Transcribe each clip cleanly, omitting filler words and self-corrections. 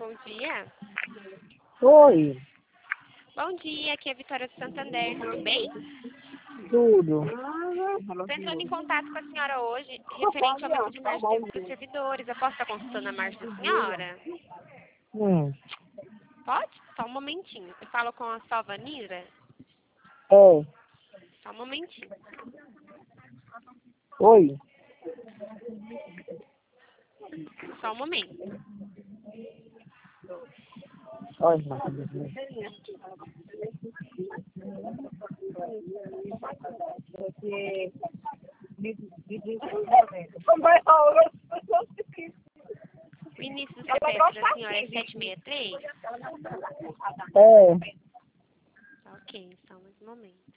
Bom dia. Oi, Bom dia, aqui é a Vitória do Santander, tudo bem? tudo. Estou entrando em contato com a senhora hoje, referente ao aumento de margem de tempo dos servidores. Eu posso estar consultando a margem da senhora? Hum, Pode? Só um momentinho. Eu falo com a Salvanira? é, Só um momentinho. oi. Só um momento. Oi, Marcos. O início do CPF da senhora é 763? É, Ok, só mais um momento.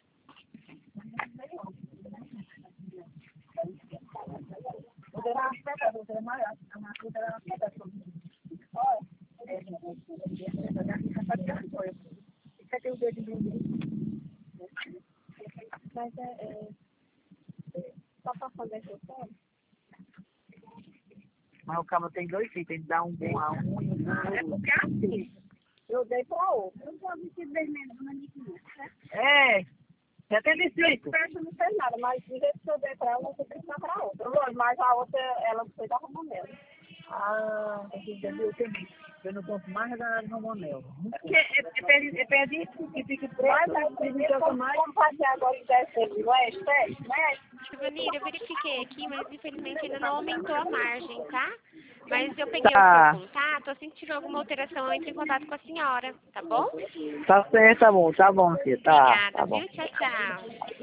mas o cabo tem dois filhos, tem que dar um bom a um e um bom a outro. Porque assim, eu dei para outro. Eu só vestido vermelho, dona Niquinha. É, já tem distrito. Peça não fez nada, mas do jeito que eu dei para ela, eu tenho que dar para outra. Mas a outra, ela foi da Romanel. Ah, eu também. Eu não compro mais nada no Monel. Porque é perdido que fica preso. Mas aí, primeiro, como fazer agora em dezembro, não é? Né? Salvanira, eu verifiquei aqui, mas infelizmente ainda não aumentou a margem, tá? Mas eu peguei o Tá, seu contato, assim que tiver alguma alteração, eu entro em contato com a senhora, tá bom? tá certo, tá bom, filho. Tá Obrigada, bom. viu? Tchau, tchau.